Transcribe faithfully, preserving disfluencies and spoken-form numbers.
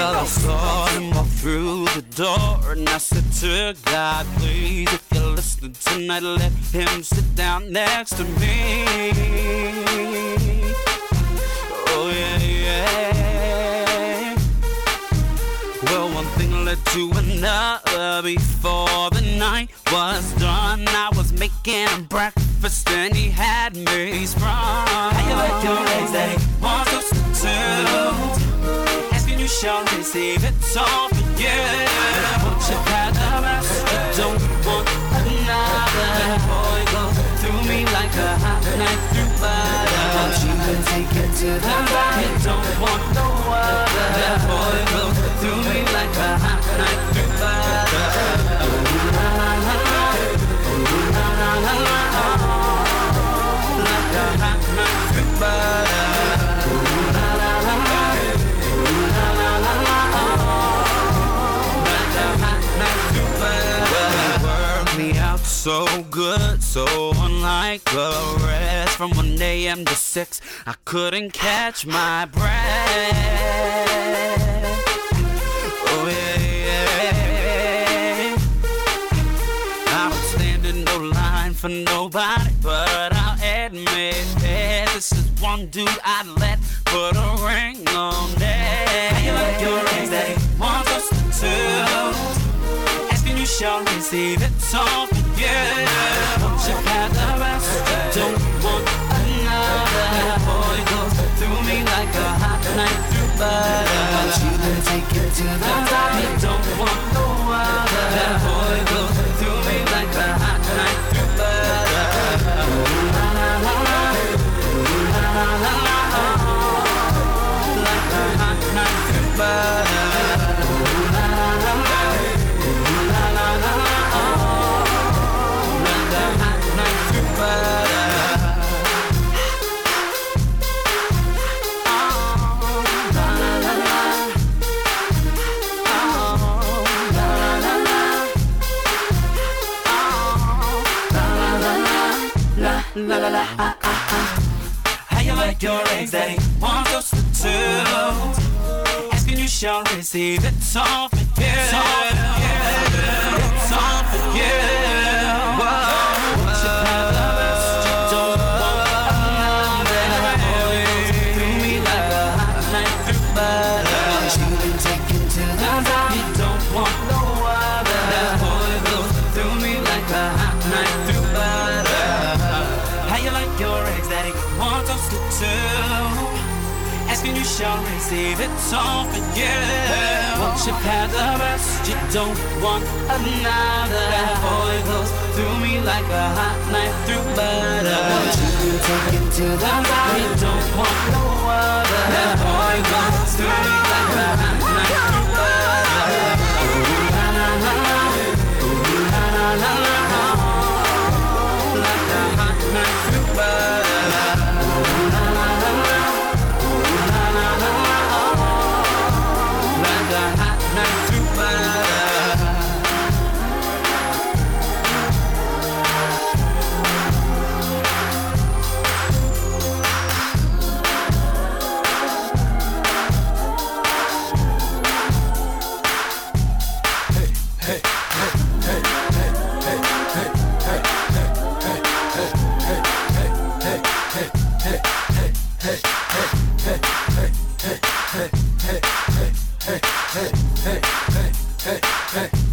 Well, I saw him walk through the door, and I said to God, please, if you're listening tonight, let him sit down next to me. Oh yeah, yeah. Well, one thing led to another. Before the night was done, I was making him breakfast and he had me sprung. How you like your eggs, daddy? One substitute. Asking you shall receive it's all for you. Won't you have the rest? You don't want another. That boy goes through me like a hot knife through butter. Won't you take it to the bottom? You don't want no other. That boy goes through me like a hot knife through butter. Ooh la la la, ooh la la la la, like a hot knife through butter. Ooh la la la la, ooh la la la la, like a hot knife through butter. Well, he worked me out so good, so unlike the rest. From one a m to six, I couldn't catch my breath. Oh yeah, I was standing no line for nobody, but I'll admit that this is one dude I'd let put a ring on that. How you like your rings, daddy? One substitute. Asking you shall receive it's all for you. Won't you have the rest? Don't want another. That boy goes through me like a hot knife through butter. Won't you then take it to the top? You don't want no other. That boy goes through me like a hot knife through butter. Ooh la la la la, ooh la la la la, like a hot knife through butter. Ooh la la la la, ooh la la la la, like a hot knife through butter. La la la, ah, ah, ah. How you like your eggs, daddy? One substitute. Asking you shall receive it's all for you. It's all for you. It's all for you. Whoa. Won't you have the rest? You don't want another. That boy through me like a hot knife through butter. Won't you then take it to the top? You don't want no other. That boy goes through me like a hot knife through butter. How you like your eggs, daddy? One toast to two. Asking you shall receive it's all for you. Won't you have the rest? You don't want another. That boy goes through me like a hot knife through butter. Won't you take it to the top? You don't want no other. That boy goes through me like a hot knife through butter. Ooh la la la la, ooh la la la la, like a hot knife through butter. Ooh la la la la, ooh la la la la, like a hot knife through butter. Hey, hey, hey, hey, hey, hey, hey, hey, hey, hey, hey, hey, hey, hey, hey, hey, hey, hey, hey, hey,